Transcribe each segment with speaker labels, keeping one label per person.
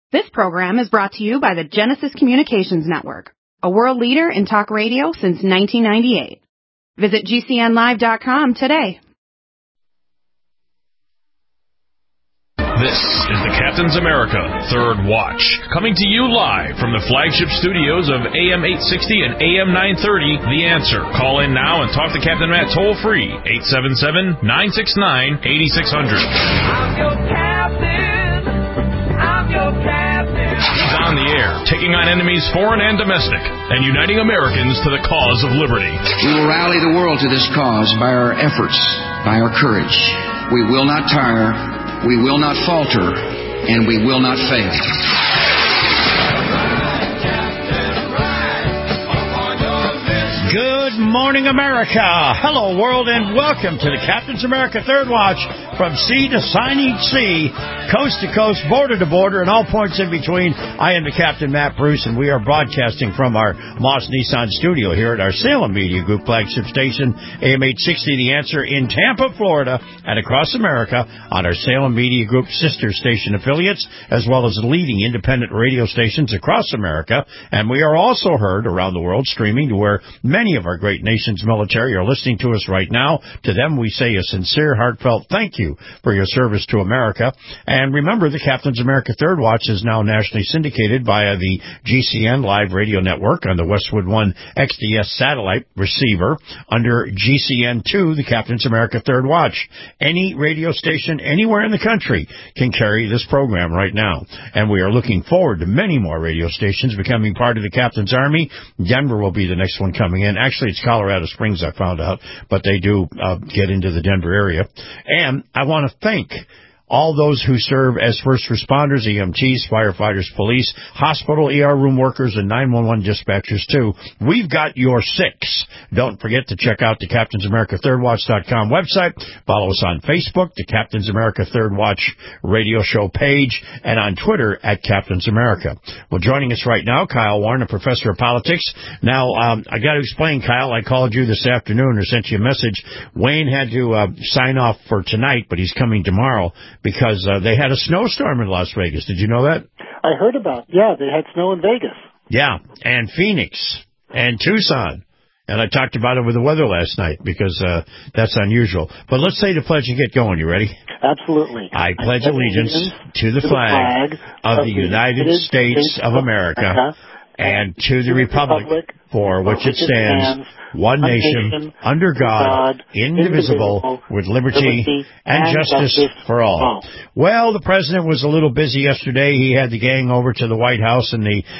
Speaker 1: This program is brought to you by the Genesis Communications Network, a world leader in talk radio since 1998. Visit GCNlive.com today.
Speaker 2: This is the Captain's America Third Watch, coming to you live from the flagship studios of AM 860 and AM 930, The Answer. Call in now and talk to Captain Matt toll-free, 877-969-8600.
Speaker 3: I'm your captain. I'm your captain.
Speaker 2: He's on the air, taking on enemies foreign and domestic, and uniting Americans to the cause of liberty.
Speaker 4: We will rally the world to this cause by our efforts, by our courage. We will not tire. We will not falter, and we will not fail.
Speaker 5: Good morning, America. Hello, world, and welcome to the Captain's America Third Watch from sea to shining sea, coast to coast, border to border, and all points in between. I am the Captain, Matt Bruce, and we are broadcasting from our Moss Nissan studio here at our Salem Media Group flagship station, AM 860, The Answer, in Tampa, Florida, and across America on our Salem Media Group sister station affiliates, as well as leading independent radio stations across America. And we are also heard around the world streaming to where many of our great nation's military are listening to us right now. To them, we say a sincere, heartfelt thank you for your service to America. And remember, the Captain's America Third Watch is now nationally syndicated via the GCN Live Radio Network on the Westwood One XDS satellite receiver under GCN2, the Captain's America Third Watch. Any radio station anywhere in the country can carry this program right now. And we are looking forward to many more radio stations becoming part of the Captain's Army. Denver will be the next one coming in. Actually, it's Colorado Springs, I found out, but they do get into the Denver area. And I want to thank all those who serve as first responders, EMTs, firefighters, police, hospital, ER room workers, and 911 dispatchers, too. We've got your six. Don't forget to check out the Captain's America ThirdWatch.com website. Follow us on Facebook, the Captain's America Third Watch radio show page, and on Twitter at Captain's America. Well, joining us right now, Kyle Warren, a professor of politics. Now, I got to explain, Kyle, I called you this afternoon or sent you a message. Wayne had to sign off for tonight, but he's coming tomorrow, because they had a snowstorm in Las Vegas. Did you know that?
Speaker 6: I heard about it. Yeah, they had snow in Vegas.
Speaker 5: Yeah, and Phoenix and Tucson. And I talked about it with the weather last night because that's unusual. But let's say the pledge and get going. You ready?
Speaker 6: Absolutely.
Speaker 5: I pledge allegiance to the flag of the United States of America and to the republic for which it stands, one nation, under God, indivisible, with liberty and justice for all. Well, the president was a little busy yesterday. He had the gang over to the White House in the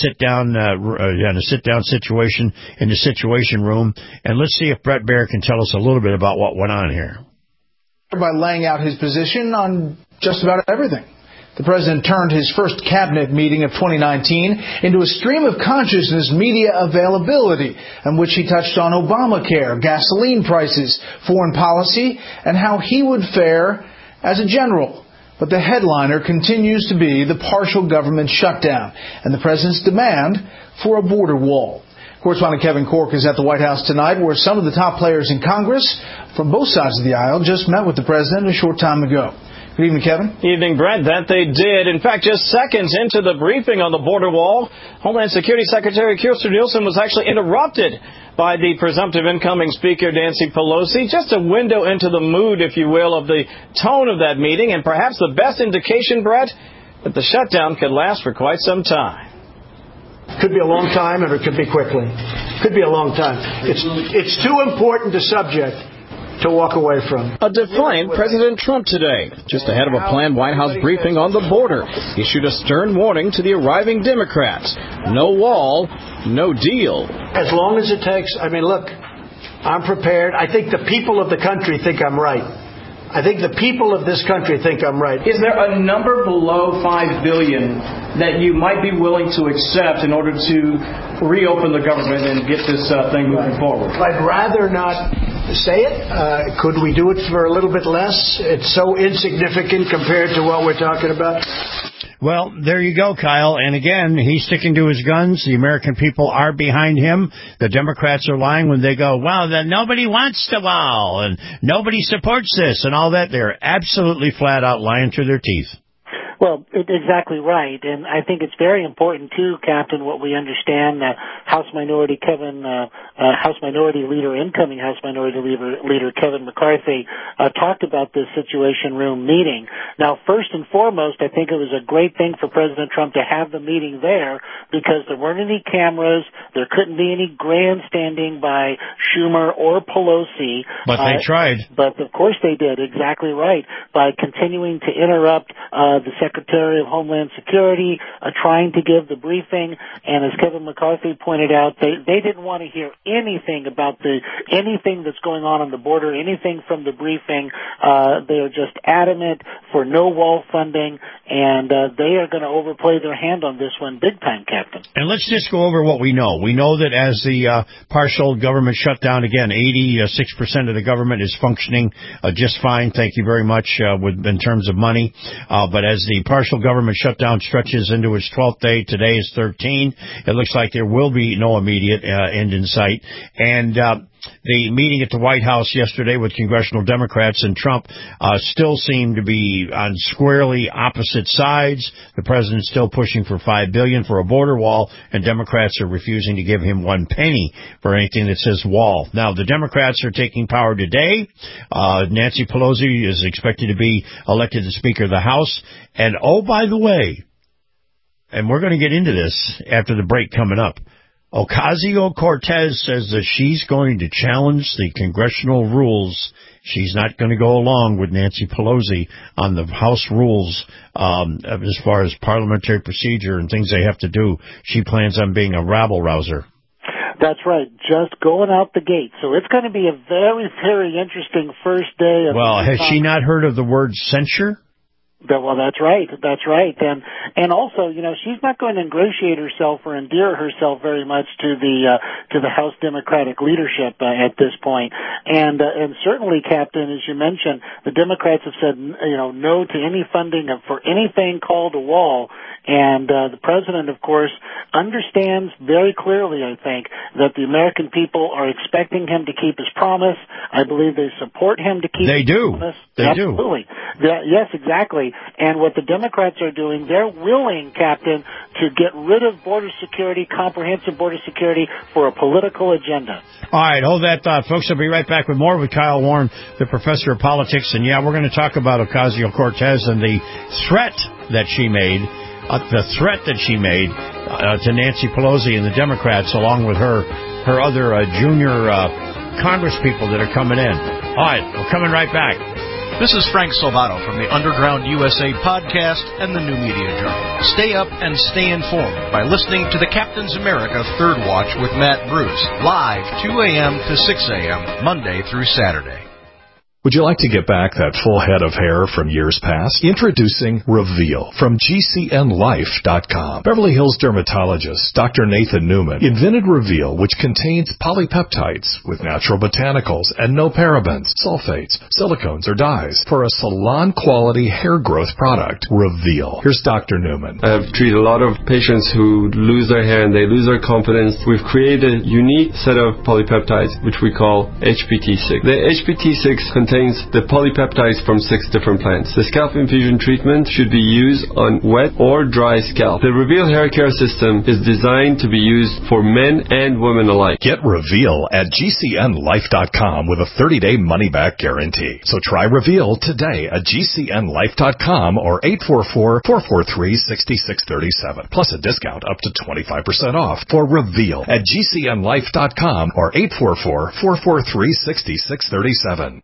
Speaker 5: sit-down situation in the Situation Room. And let's see if Brett Baier can tell us a little bit about what went on here.
Speaker 7: By laying out his position on just about everything. The president turned his first cabinet meeting of 2019 into a stream of consciousness media availability, in which he touched on Obamacare, gasoline prices, foreign policy, and how he would fare as a general. But the headliner continues to be the partial government shutdown and the president's demand for a border wall. Correspondent Kevin Corke is at the White House tonight, where some of the top players in Congress from both sides of the aisle just met with the president a short time ago. Good evening, Kevin.
Speaker 8: Evening, Brent. That they did. In fact, just seconds into the briefing on the border wall, Homeland Security Secretary Kirstjen Nielsen was actually interrupted by the presumptive incoming Speaker, Nancy Pelosi. Just a window into the mood, if you will, of the tone of that meeting, and perhaps the best indication, Brett, that the shutdown could last for quite some time.
Speaker 9: Could be a long time, or it could be quickly. Could be a long time. It's too important a subject to walk away from.
Speaker 8: A defiant President Trump today, just ahead of a planned White House briefing on the border, issued a stern warning to the arriving Democrats. No wall, no deal.
Speaker 9: As long as it takes, look, I'm prepared. I think the people of the country think I'm right. I think the people of this country think I'm right.
Speaker 8: Is there a number below $5 billion that you might be willing to accept in order to reopen the government and get this thing moving forward?
Speaker 9: I'd rather not say it. Could we do it for a little bit less? It's so insignificant compared to what we're talking about.
Speaker 5: Well, there you go, Kyle. And again, he's sticking to his guns. The American people are behind him. The Democrats are lying when they go, well, then nobody wants the wall and nobody supports this and all that. They're absolutely flat out lying through their teeth.
Speaker 6: Well, exactly right, and I think it's very important too, Captain. What we understand, House Minority Leader Kevin McCarthy talked about this Situation Room meeting. Now, first and foremost, I think it was a great thing for President Trump to have the meeting there because there weren't any cameras, there couldn't be any grandstanding by Schumer or Pelosi.
Speaker 5: But they tried.
Speaker 6: But of course they did. Exactly right. By continuing to interrupt the Secretary of Homeland Security, trying to give the briefing, and as Kevin McCarthy pointed out, they didn't want to hear anything about anything that's going on the border, anything from the briefing. They are just adamant for no wall funding, and they are going to overplay their hand on this one big time, Captain.
Speaker 5: And let's just go over what we know. We know that as the partial government shutdown, again, 86% of the government is functioning just fine. Thank you very much in terms of money. But as the partial government shutdown stretches into its 12th day, today is 13, it looks like there will be no immediate end in sight. And the meeting at the White House yesterday with congressional Democrats and Trump still seem to be on squarely opposite sides. The president's still pushing for $5 billion for a border wall, and Democrats are refusing to give him one penny for anything that says wall. Now, the Democrats are taking power today. Nancy Pelosi is expected to be elected the Speaker of the House. And, oh, by the way, and we're going to get into this after the break coming up, Ocasio-Cortez says that she's going to challenge the congressional rules. She's not going to go along with Nancy Pelosi on the House rules as far as parliamentary procedure and things they have to do. She plans on being a rabble-rouser.
Speaker 6: That's right, just going out the gate. So it's going to be a very, very interesting first day.
Speaker 5: Well, has she not heard of the word censure?
Speaker 6: Well, that's right. And also, she's not going to ingratiate herself or endear herself very much to the House Democratic leadership at this point. And certainly, Captain, as you mentioned, the Democrats have said, no to any funding for anything called a wall. And the president, of course, understands very clearly, I think, that the American people are expecting him to keep his promise. I believe they support him to keep his promise.
Speaker 5: They do.
Speaker 6: Absolutely. Yes, exactly. And what the Democrats are doing, they're willing, Captain, to get rid of border security, comprehensive border security, for a political agenda.
Speaker 5: All right, hold that thought, folks. I'll be right back with more with Kyle Warren, the professor of politics. And, yeah, we're going to talk about Ocasio-Cortez and the threat that she made. To Nancy Pelosi and the Democrats, along with her other junior congresspeople that are coming in. All right, we're coming right back.
Speaker 10: This is Frank Salvato from the Underground USA podcast and the New Media Journal. Stay up and stay informed by listening to the Captain's America Third Watch with Matt Bruce, live 2 a.m. to 6 a.m., Monday through Saturday.
Speaker 11: Would you like to get back that full head of hair from years past? Introducing Reveal from GCNLife.com. Beverly Hills dermatologist Dr. Nathan Newman invented Reveal, which contains polypeptides with natural botanicals and no parabens, sulfates, silicones, or dyes for a salon-quality hair growth product. Reveal. Here's Dr. Newman.
Speaker 12: I have treated a lot of patients who lose their hair and they lose their confidence. We've created a unique set of polypeptides, which we call HPT6. The HPT6 contains the polypeptides from 6 different plants. The scalp infusion treatment should be used on wet or dry scalp. The Reveal hair care system is designed to be used for men and women alike.
Speaker 11: Get Reveal at GCNLife.com with a 30-day money-back guarantee. So try Reveal today at GCNLife.com or 844-443-6637. Plus a discount up to 25% off for Reveal at GCNLife.com or 844-443-6637.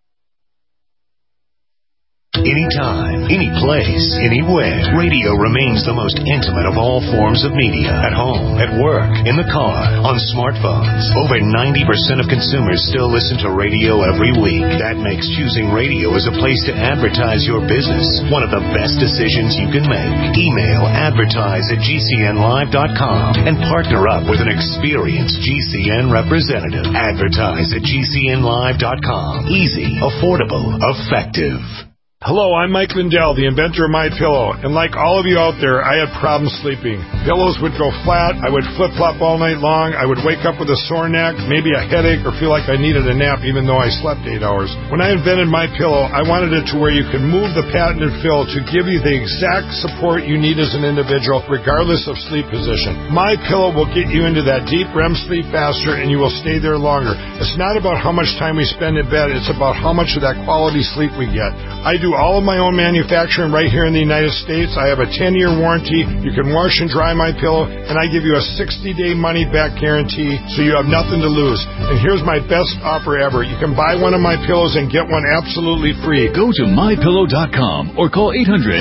Speaker 13: Anytime, any place, anywhere. Radio remains the most intimate of all forms of media. At home, at work, in the car, on smartphones. Over 90% of consumers still listen to radio every week. That makes choosing radio as a place to advertise your business one of the best decisions you can make. Email advertise@GCNlive.com and partner up with an experienced GCN representative. Advertise at GCNlive.com. Easy, affordable, effective.
Speaker 14: Hello, I'm Mike Lindell, the inventor of MyPillow, and like all of you out there, I had problems sleeping. Pillows would go flat, I would flip-flop all night long, I would wake up with a sore neck, maybe a headache, or feel like I needed a nap even though I slept 8 hours. When I invented MyPillow, I wanted it to where you could move the patented fill to give you the exact support you need as an individual, regardless of sleep position. MyPillow will get you into that deep REM sleep faster, and you will stay there longer. It's not about how much time we spend in bed, it's about how much of that quality sleep we get. I do all of my own manufacturing right here in the United States. I have a 10-year warranty. You can wash and dry MyPillow, and I give you a 60-day money-back guarantee, so you have nothing to lose. And here's my best offer ever. You can buy one of my pillows and get one absolutely free.
Speaker 15: Go to MyPillow.com or call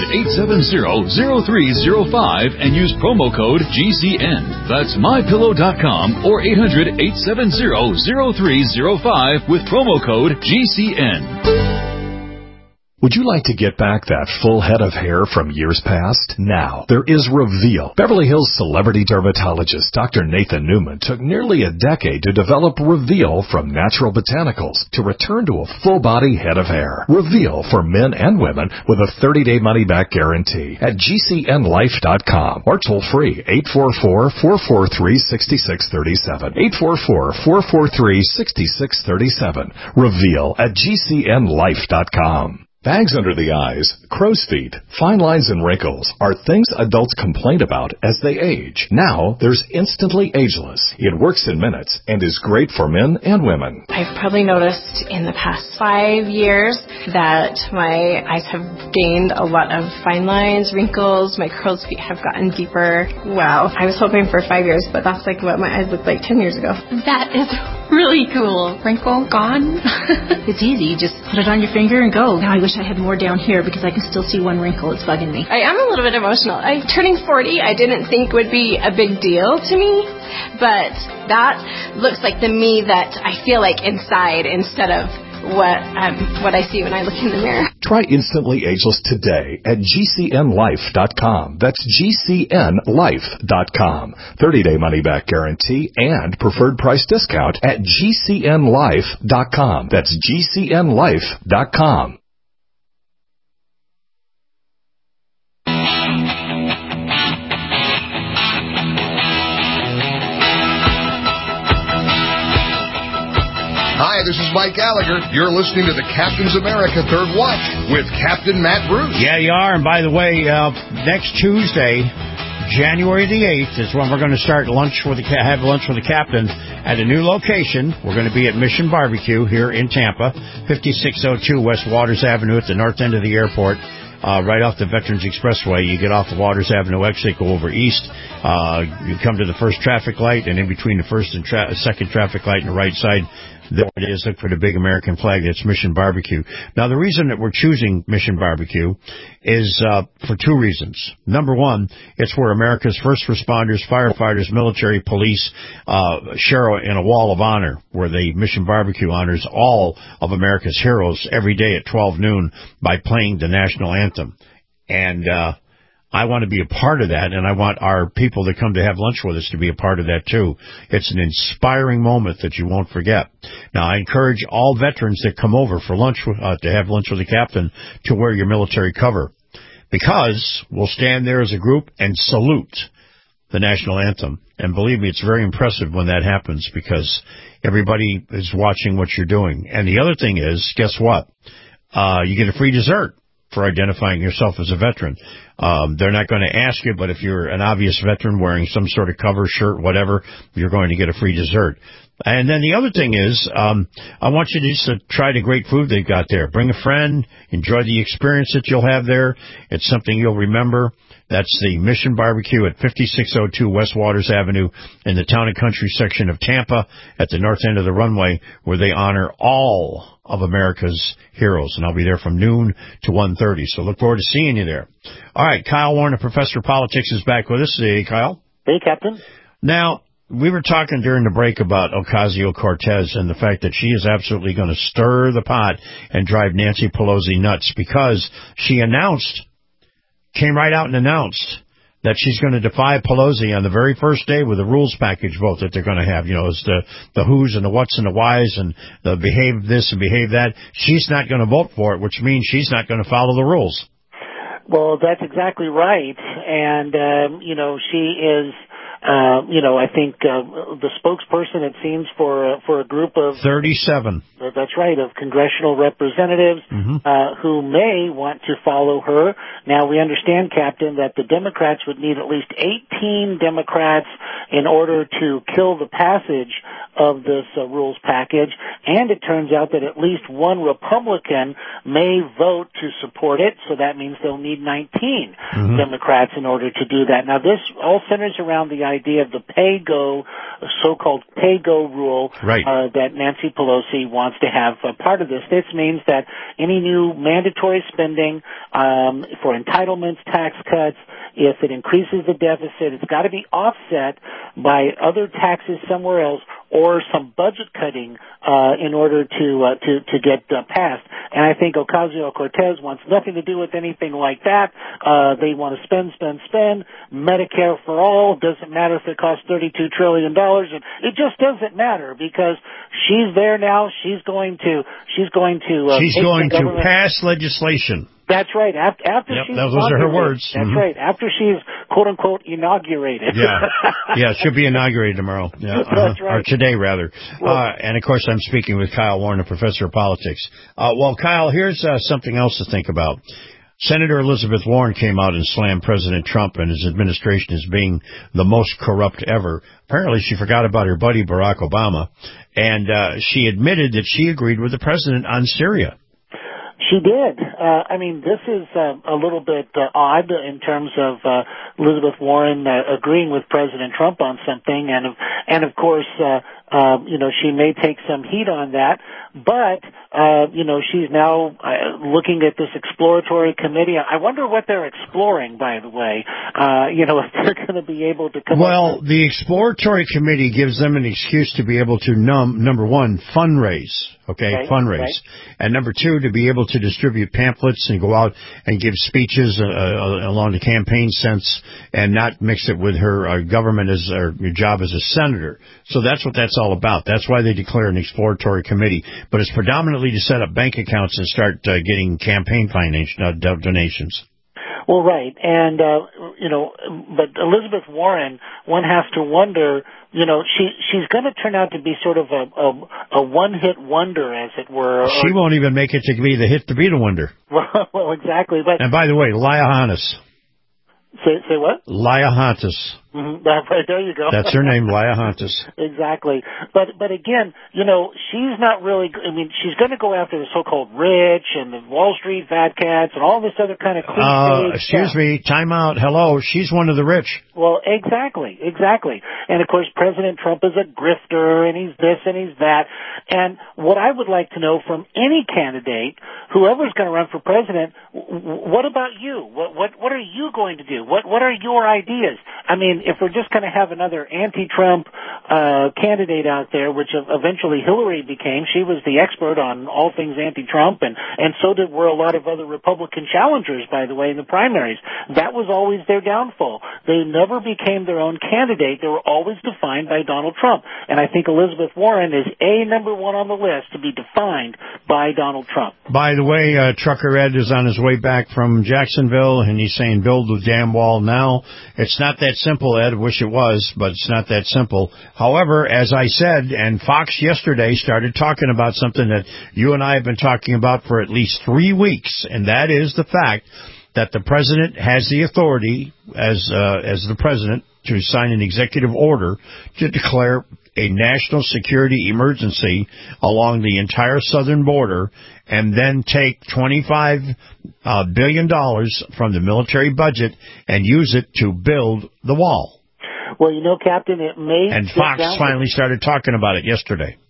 Speaker 15: 800-870-0305 and use promo code GCN. That's MyPillow.com or 800-870-0305 with promo code GCN.
Speaker 11: Would you like to get back that full head of hair from years past? Now, there is Reveal. Beverly Hills celebrity dermatologist Dr. Nathan Newman took nearly a decade to develop Reveal from natural botanicals to return to a full-body head of hair. Reveal for men and women with a 30-day money-back guarantee at GCNlife.com or toll-free 844-443-6637. 844-443-6637. Reveal at GCNlife.com. Bags under the eyes, crow's feet, fine lines and wrinkles are things adults complain about as they age. Now, there's Instantly Ageless. It works in minutes and is great for men and women.
Speaker 16: I've probably noticed in the past 5 years that my eyes have gained a lot of fine lines, wrinkles, my crow's feet have gotten deeper. Wow. I was hoping for 5 years, but that's like what my eyes looked like 10 years ago.
Speaker 17: That is really cool. Wrinkle gone. It's easy. You just put it on your finger and go. Now I wish I had more down here because I can still see one wrinkle. It's bugging me.
Speaker 16: I am a little bit emotional. Turning 40, I didn't think would be a big deal to me, but that looks like the me that I feel like inside instead of what I see when I look in the mirror.
Speaker 11: Try Instantly Ageless today at GCNlife.com. That's GCNlife.com. 30-day money-back guarantee and preferred price discount at GCNlife.com. That's GCNlife.com.
Speaker 18: Hi, this is Mike Gallagher. You're listening to the Captain's America Third Watch with Captain Matt Bruce.
Speaker 5: Yeah, you are. And by the way, next Tuesday, January the 8th, is when we're going to start have lunch with the captain at a new location. We're going to be at Mission Barbecue here in Tampa, 5602 West Waters Avenue at the north end of the airport. Right off the Veterans Expressway. You get off the Waters Avenue exit, go over east. You come to the first traffic light, and in between the first and second traffic light on the right side, there it is. Look for the big American flag. That's Mission Barbecue. Now, the reason that we're choosing Mission Barbecue is for two reasons. Number one, it's where America's first responders, firefighters, military, police share in a wall of honor, where the Mission Barbecue honors all of America's heroes every day at 12 noon by playing the national anthem. And I want to be a part of that, and I want our people that come to have lunch with us to be a part of that, too. It's an inspiring moment that you won't forget. Now, I encourage all veterans that come over for lunch, to have lunch with the captain, to wear your military cover, because we'll stand there as a group and salute the national anthem. And believe me, it's very impressive when that happens, because everybody is watching what you're doing. And the other thing is, guess what? You get a free dessert for identifying yourself as a veteran. They're not going to ask you, but if you're an obvious veteran wearing some sort of cover shirt, whatever, you're going to get a free dessert. And then the other thing is, I want you to just try the great food they've got there. Bring a friend, enjoy the experience that you'll have there. It's something you'll remember. That's the Mission Barbecue at 5602 West Waters Avenue in the Town and Country section of Tampa at the north end of the runway, where they honor all of America's heroes. And I'll be there from noon to 1:30. So look forward to seeing you there. All right, Kyle Warner, Professor of Politics, is back with us. Hey, Kyle.
Speaker 6: Hey, Captain.
Speaker 5: Now, we were talking during the break about Ocasio-Cortez and the fact that she is absolutely going to stir the pot and drive Nancy Pelosi nuts, because she came right out and announced that she's going to defy Pelosi on the very first day with the rules package vote that they're going to have. It's the who's and the what's and the why's and the behave this and behave that. She's not going to vote for it, which means she's not going to follow the rules.
Speaker 6: Well, that's exactly right. And, she is, I think the spokesperson, it seems, for a group of
Speaker 5: 37.
Speaker 6: That's right, of congressional representatives who may want to follow her. Now, we understand, Captain, that the Democrats would need at least 18 Democrats in order to kill the passage of this rules package, and it turns out that at least one Republican may vote to support it, so that means they'll need 19 Democrats in order to do that. Now, this all centers around the idea of the pay-go, so-called pay-go rule that Nancy Pelosi wants to have part of this. This means that any new mandatory spending for entitlements, tax cuts, if it increases the deficit, it's got to be offset by other taxes somewhere else or some budget cutting in order to get passed. And I think Ocasio-Cortez wants nothing to do with anything like that. They want to spend. Medicare for all, doesn't matter if it costs $32 trillion. And it just doesn't matter because she's there now. She's going to
Speaker 5: pass legislation.
Speaker 6: That's right. After she's
Speaker 5: those are her words.
Speaker 6: That's right. After she's quote unquote inaugurated.
Speaker 5: Yeah, she'll be inaugurated tomorrow. Yeah,
Speaker 6: that's right.
Speaker 5: Or today rather. And of course, I'm speaking with Kyle Warren, a professor of politics. Well, Kyle, here's something else to think about. Senator Elizabeth Warren came out and slammed President Trump and his administration as being the most corrupt ever. Apparently, she forgot about her buddy Barack Obama, and she admitted that she agreed with the president on Syria.
Speaker 6: She did. This is a little bit odd in terms of Elizabeth Warren agreeing with President Trump on something, and of course, she may take some heat on that. But she's now looking at this exploratory committee. I wonder what they're exploring, by the way. If they're going to be able to come.
Speaker 5: Well, the exploratory committee gives them an excuse to be able to number one, fundraise. Fundraise. Right. And number two, to be able to distribute pamphlets and go out and give speeches along the campaign sense and not mix it with her government as her job as a senator. So that's what that's all about. That's why they declare an exploratory committee. But it's predominantly to set up bank accounts and start getting campaign donations.
Speaker 6: Well, right. And, but Elizabeth Warren, one has to wonder, she's going to turn out to be sort of a one-hit wonder, as it were.
Speaker 5: She won't even make it to be the hit to be the wonder.
Speaker 6: Well, exactly. But
Speaker 5: and by the way, Liahontas.
Speaker 6: Say what?
Speaker 5: Liahontas.
Speaker 6: Right, there you go.
Speaker 5: That's her name, Liahontas.
Speaker 6: Exactly. But again, she's not really, she's going to go after the so-called rich and the Wall Street fat cats and all this other kind of cliche
Speaker 5: Excuse me, time out. Hello, she's one of the rich.
Speaker 6: Well, exactly. And of course, President Trump is a grifter and he's this and he's that. And what I would like to know from any candidate, whoever's going to run for president, what about you? What are you going to do? What are your ideas? If we're just going to have another anti-Trump candidate out there, which eventually Hillary became, she was the expert on all things anti-Trump, and so were a lot of other Republican challengers, by the way, in the primaries. That was always their downfall. They never became their own candidate. They were always defined by Donald Trump. And I think Elizabeth Warren is number one on the list to be defined by Donald Trump.
Speaker 5: By the way, Trucker Ed is on his way back from Jacksonville, and he's saying build the damn wall now. It's not that simple, Ed. Wish it was, but it's not that simple. However, as I said, and Fox yesterday started talking about something that you and I have been talking about for at least 3 weeks, and that is the fact that the president has the authority as the president to sign an executive order to declare a national security emergency along the entire southern border and then take $25 billion from the military budget and use it to build the wall.
Speaker 6: Well, Captain, it may...
Speaker 5: And Fox finally started talking about it yesterday.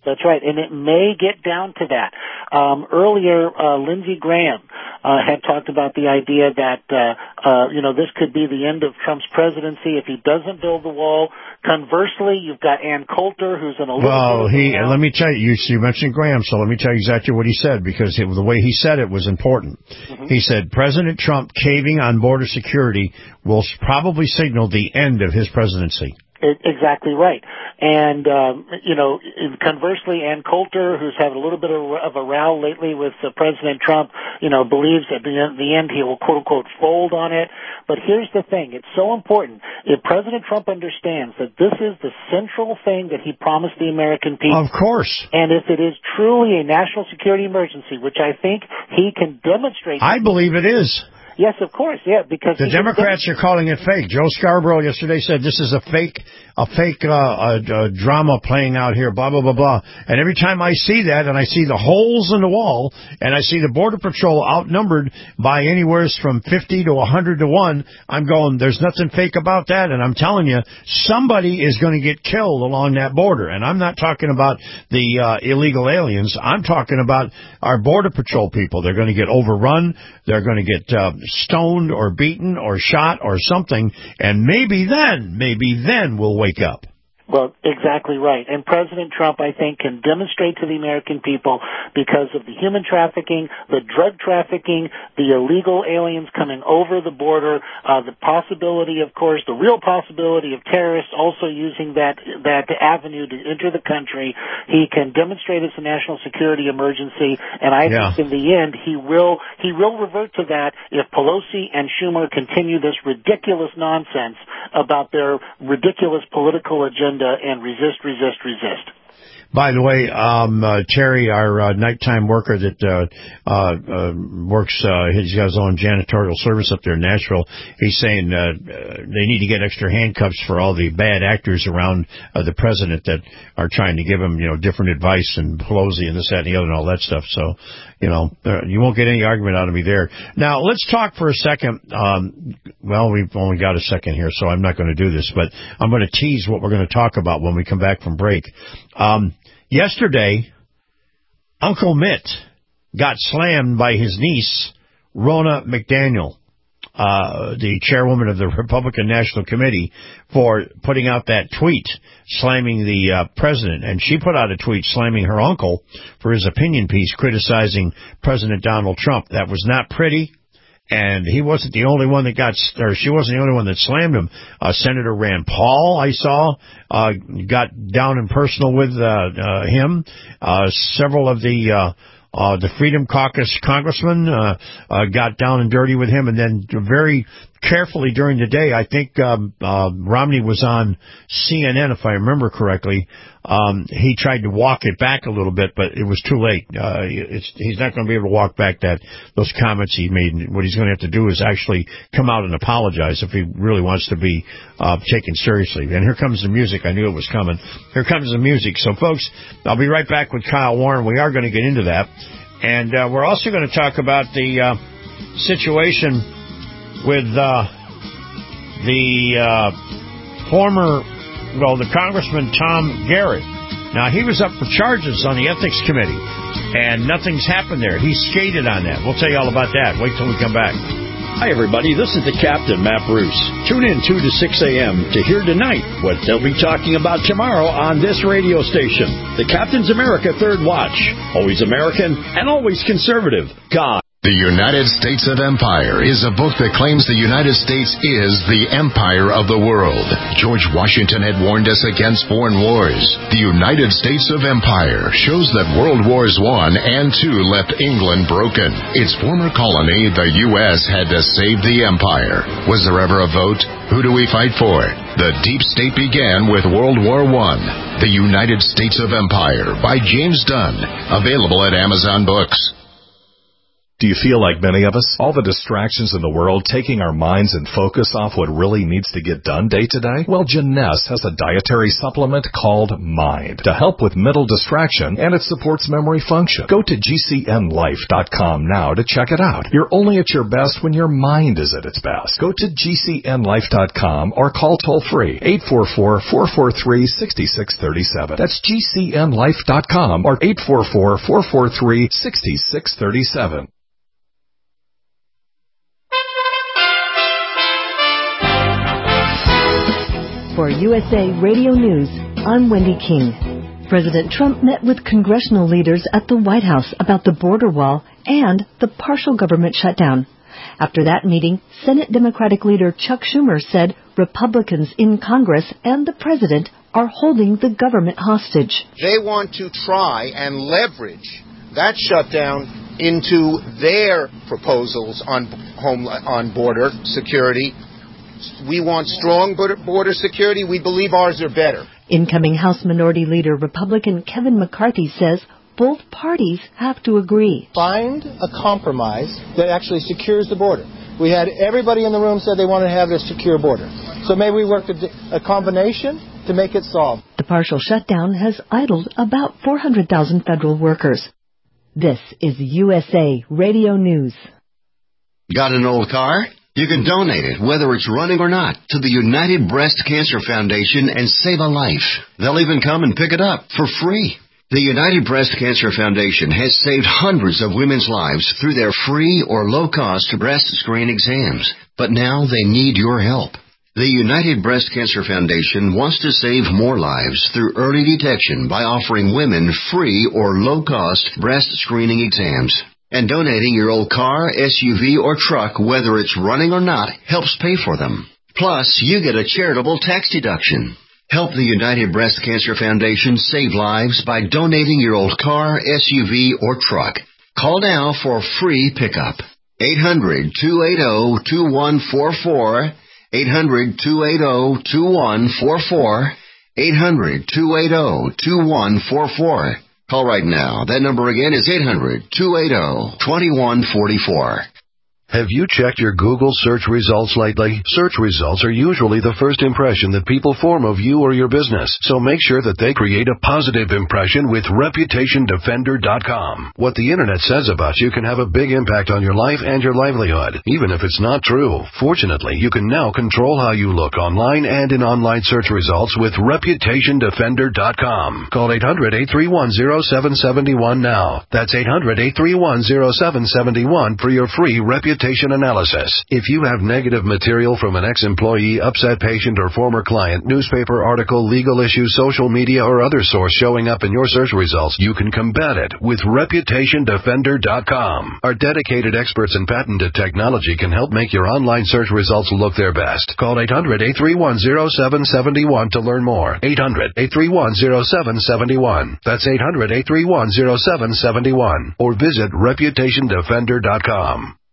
Speaker 6: That's right, and it may get down to that. Earlier, Lindsey Graham had talked about the idea that this could be the end of Trump's presidency if he doesn't build the wall. Conversely, you've got Ann Coulter, who's in a little bit
Speaker 5: let me tell you, you mentioned Graham, so let me tell you exactly what he said, because the way he said it was important. Mm-hmm. He said President Trump caving on border security will probably signal the end of his presidency.
Speaker 6: Exactly right. And, conversely, Ann Coulter, who's had a little bit of a row lately with President Trump, believes at the end he will, quote-unquote, fold on it. But here's the thing. It's so important. If President Trump understands that this is the central thing that he promised the American people.
Speaker 5: Of course.
Speaker 6: And if it is truly a national security emergency, which I think he can demonstrate.
Speaker 5: I believe it is.
Speaker 6: Yes, of course, yeah, because
Speaker 5: the Democrats are calling it fake. Joe Scarborough yesterday said this is a fake drama playing out here, blah, blah, blah, blah. And every time I see that, and I see the holes in the wall, and I see the Border Patrol outnumbered by anywhere from 50 to 100 to 1, I'm going, there's nothing fake about that. And I'm telling you, somebody is going to get killed along that border. And I'm not talking about the illegal aliens. I'm talking about our Border Patrol people. They're going to get overrun. They're going to get stoned or beaten or shot or something, and maybe then we'll wake up.
Speaker 6: Well, exactly right. And President Trump, I think, can demonstrate to the American people, because of the human trafficking, the drug trafficking, the illegal aliens coming over the border, the possibility, of course, the real possibility of terrorists also using that avenue to enter the country. He can demonstrate it's a national security emergency, and I think in the end he will revert to that if Pelosi and Schumer continue this ridiculous nonsense about their ridiculous political agenda and resist.
Speaker 5: By the way, Terry, our nighttime worker that works, he's got his own janitorial service up there in Nashville. He's saying they need to get extra handcuffs for all the bad actors around the president that are trying to give him, different advice, and Pelosi and this, that, and the other, and all that stuff. So, you won't get any argument out of me there. Now, let's talk for a second. We've only got a second here, so I'm not going to do this, but I'm going to tease what we're going to talk about when we come back from break. Yesterday, Uncle Mitt got slammed by his niece, Ronna McDaniel, the chairwoman of the Republican National Committee, for putting out that tweet slamming the president. And she put out a tweet slamming her uncle for his opinion piece criticizing President Donald Trump. That was not pretty. And he wasn't the only one she wasn't the only one that slammed him. Senator Rand Paul, I saw, got down and personal with him. Several of the Freedom Caucus congressmen got down and dirty with him. And then very carefully during the day, I think Romney was on CNN, if I remember correctly. He tried to walk it back a little bit, but it was too late. He's not going to be able to walk back those comments he made. What he's going to have to do is actually come out and apologize if he really wants to be taken seriously. And here comes the music. I knew it was coming. Here comes the music. So, folks, I'll be right back with Kyle Warren. We are going to get into that. And we're also going to talk about the situation with the Congressman Tom Garrett. Now, he was up for charges on the Ethics Committee, and nothing's happened there. He skated on that. We'll tell you all about that. Wait till we come back.
Speaker 19: Hi, everybody. This is the Captain, Matt Bruce. Tune in 2 to 6 a.m. to hear tonight what they'll be talking about tomorrow on this radio station. The Captain's America Third Watch. Always American and always conservative. God.
Speaker 13: The United States of Empire is a book that claims the United States is the empire of the world. George Washington had warned us against foreign wars. The United States of Empire shows that World Wars I and II left England broken. Its former colony, the U.S., had to save the empire. Was there ever a vote? Who do we fight for? The deep state began with World War I. The United States of Empire by James Dunn. Available at Amazon Books.
Speaker 11: Do you feel like many of us? All the distractions in the world taking our minds and focus off what really needs to get done day to day? Well, Janess has a dietary supplement called Mind to help with mental distraction, and it supports memory function. Go to GCNlife.com now to check it out. You're only at your best when your mind is at its best. Go to GCNlife.com or call toll-free 844-443-6637. That's GCNlife.com or 844-443-6637.
Speaker 20: For USA Radio News, I'm Wendy King. President Trump met with congressional leaders at the White House about the border wall and the partial government shutdown. After that meeting, Senate Democratic leader Chuck Schumer said Republicans in Congress and the president are holding the government hostage.
Speaker 21: They want to try and leverage that shutdown into their proposals on border security. We want strong border security. We believe ours are better.
Speaker 20: Incoming House Minority Leader Republican Kevin McCarthy says both parties have to agree.
Speaker 22: Find a compromise that actually secures the border. We had everybody in the room said they wanted to have a secure border. So maybe we work a combination to make it solved.
Speaker 20: The partial shutdown has idled about 400,000 federal workers. This is USA Radio News.
Speaker 23: Got an old car? You can donate it, whether it's running or not, to the United Breast Cancer Foundation and save a life. They'll even come and pick it up for free. The United Breast Cancer Foundation has saved hundreds of women's lives through their free or low-cost breast screen exams. But now they need your help. The United Breast Cancer Foundation wants to save more lives through early detection by offering women free or low-cost breast screening exams. And donating your old car, SUV, or truck, whether it's running or not, helps pay for them. Plus, you get a charitable tax deduction. Help the United Breast Cancer Foundation save lives by donating your old car, SUV, or truck. Call now for a free pickup. 800-280-2144. 800-280-2144. 800-280-2144. Call right now. That number again is 800-280-2144.
Speaker 24: Have you checked your Google search results lately? Search results are usually the first impression that people form of you or your business, so make sure that they create a positive impression with ReputationDefender.com. What the Internet says about you can have a big impact on your life and your livelihood, even if it's not true. Fortunately, you can now control how you look online and in online search results with ReputationDefender.com. Call 800-831-0771 now. That's 800-831-0771 for your free reputation analysis. If you have negative material from an ex-employee, upset patient, or former client, newspaper article, legal issue, social media, or other source showing up in your search results, you can combat it with ReputationDefender.com. Our dedicated experts in patented technology can help make your online search results look their best. Call 800-831-0771 to learn more. 800-831-0771. That's 800-831-0771. Or visit ReputationDefender.com.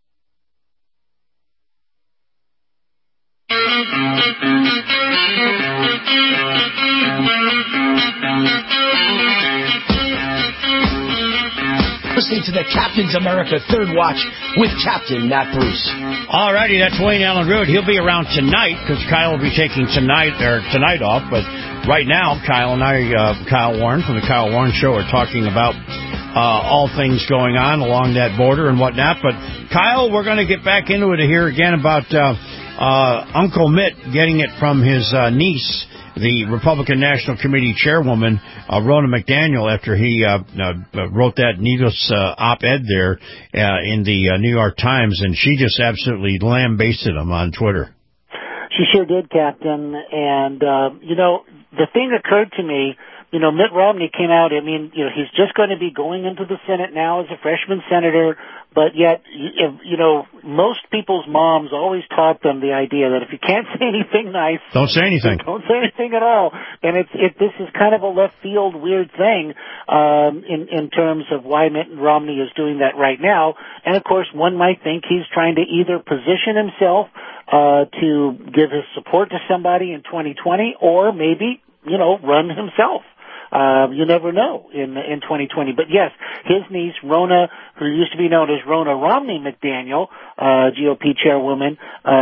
Speaker 25: Listening to the Captain's America Third Watch with Captain Matt Bruce.
Speaker 5: All righty, that's Wayne Allen Root. He'll be around tonight because Kyle will be taking tonight off. But right now, Kyle Warren from the Kyle Warren Show are talking about all things going on along that border and whatnot. But Kyle, we're going to get back into it here again about Uncle Mitt getting it from his niece, the Republican National Committee chairwoman, Ronna McDaniel, after he wrote that needless op-ed there in the New York Times, and she just absolutely lambasted him on Twitter.
Speaker 6: She sure did, Captain. And, the thing occurred to me, Mitt Romney came out, he's just going to be going into the Senate now as a freshman senator, but yet, most people's moms always taught them the idea that if you can't say anything nice,
Speaker 5: don't say anything.
Speaker 6: Don't say anything at all. And this is kind of a left field weird thing, in terms of why Mitt Romney is doing that right now. And of course, one might think he's trying to either position himself, to give his support to somebody in 2020 or maybe, run himself. You never know in 2020. But yes, his niece, Ronna, who used to be known as Ronna Romney McDaniel, GOP chairwoman,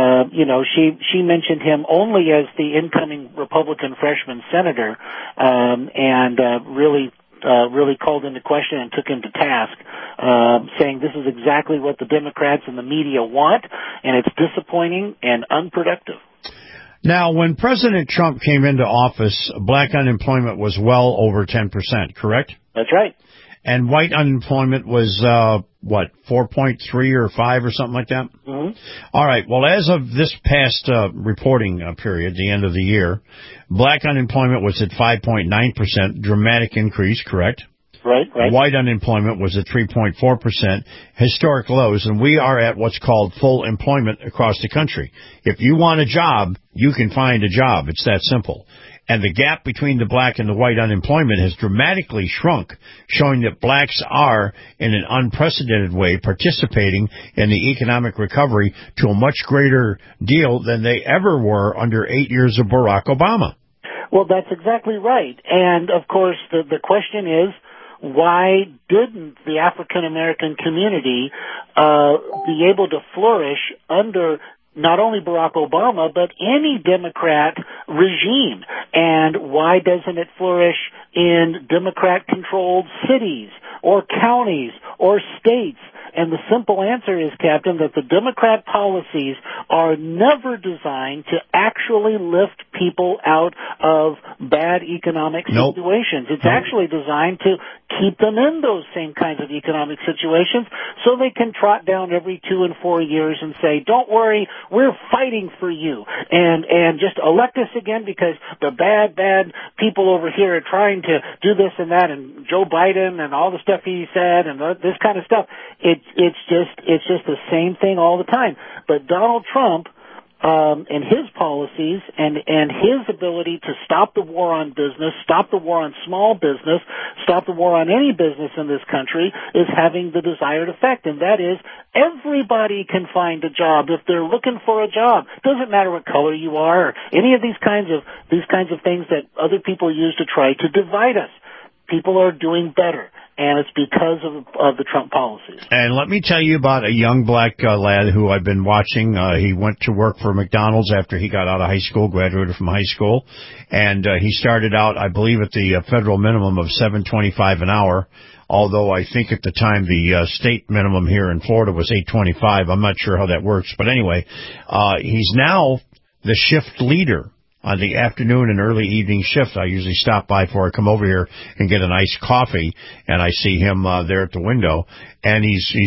Speaker 6: she mentioned him only as the incoming Republican freshman senator, and really called into question and took him to task, saying this is exactly what the Democrats and the media want, and it's disappointing and unproductive.
Speaker 5: Now, when President Trump came into office, black unemployment was well over 10%, correct?
Speaker 6: That's right.
Speaker 5: And white unemployment was, 4.3 or 5 or something like that?
Speaker 6: Mm-hmm.
Speaker 5: All right. Well, as of this past reporting period, the end of the year, black unemployment was at 5.9%, dramatic increase, correct?
Speaker 6: Right.
Speaker 5: White unemployment was at 3.4%, historic lows, and we are at what's called full employment across the country. If you want a job, you can find a job. It's that simple. And the gap between the black and the white unemployment has dramatically shrunk, showing that blacks are, in an unprecedented way, participating in the economic recovery to a much greater deal than they ever were under 8 years of Barack Obama.
Speaker 6: Well, that's exactly right. And, of course, the question is, why didn't the African American community be able to flourish under not only Barack Obama, but any Democrat regime? And why doesn't it flourish in Democrat-controlled cities or counties or states? And the simple answer is, Captain, that the Democrat policies are never designed to actually lift people out of bad economic situations. It's actually designed to keep them in those same kinds of economic situations so they can trot down every 2 and 4 years and say, don't worry, we're fighting for you. And just elect us again because the bad people over here are trying to do this and that, and Joe Biden and all the stuff he said and this kind of stuff. It's just the same thing all the time. But Donald Trump, and his policies and his ability to stop the war on business, stop the war on small business, stop the war on any business in this country is having the desired effect. And that is everybody can find a job if they're looking for a job. Doesn't matter what color you are or any of these kinds of things that other people use to try to divide us. People are doing better, and it's because of the Trump policies. And
Speaker 5: let me tell you about a young black lad who I've been watching. He went to work for McDonald's after he got out of high school, graduated from high school, and he started out, I believe, at the federal minimum of $7.25 an hour, although I think at the time the state minimum here in Florida was $8.25. I'm not sure how that works, but anyway, he's now the shift leader on the afternoon and early evening shift. I usually stop by before I come over here and get an iced coffee, and I see him there at the window. And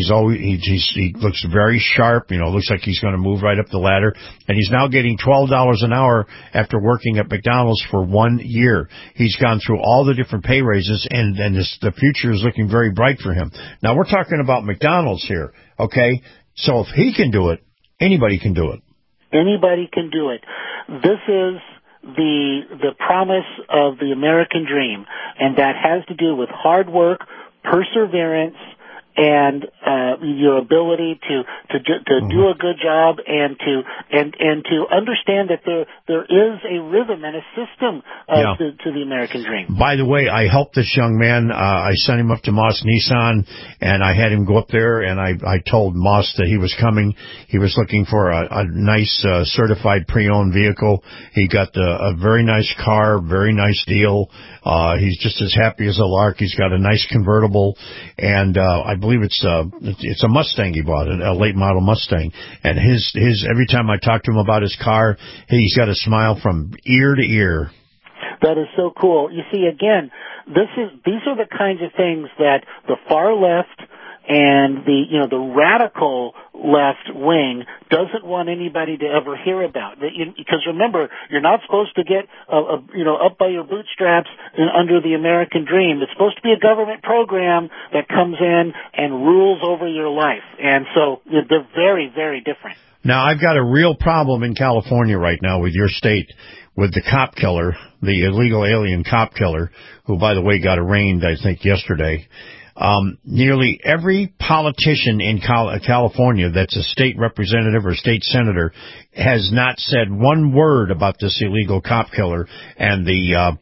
Speaker 5: he looks very sharp. Looks like he's going to move right up the ladder. And he's now getting $12 an hour after working at McDonald's for 1 year. He's gone through all the different pay raises, and the future is looking very bright for him. Now we're talking about McDonald's here, okay? So if he can do it, anybody can do it.
Speaker 6: Anybody can do it. This is the promise of the American dream, and that has to do with hard work, perseverance, and your ability to do a good job and to understand that there is a rhythm and a system to the American dream.
Speaker 5: By the way, I helped this young man. I sent him up to Moss Nissan, and I had him go up there, and I told Moss that he was coming. He was looking for a nice certified pre-owned vehicle. He got a very nice car, very nice deal. He's just as happy as a lark. He's got a nice convertible, and I believe it's a Mustang he bought, a late model Mustang. And his every time I talk to him about his car, he's got a smile from ear to ear.
Speaker 6: That is so cool. You see, again, these are the kinds of things that the far left and the radical left wing doesn't want anybody to ever hear about. Because remember, you're not supposed to get up by your bootstraps under the American dream. It's supposed to be a government program that comes in and rules over your life. And so they're very, very different.
Speaker 5: Now, I've got a real problem in California right now with your state, with the cop killer, the illegal alien cop killer, who, by the way, got arraigned, I think, yesterday. nearly every politician in California that's a state representative or state senator has not said one word about this illegal cop killer and the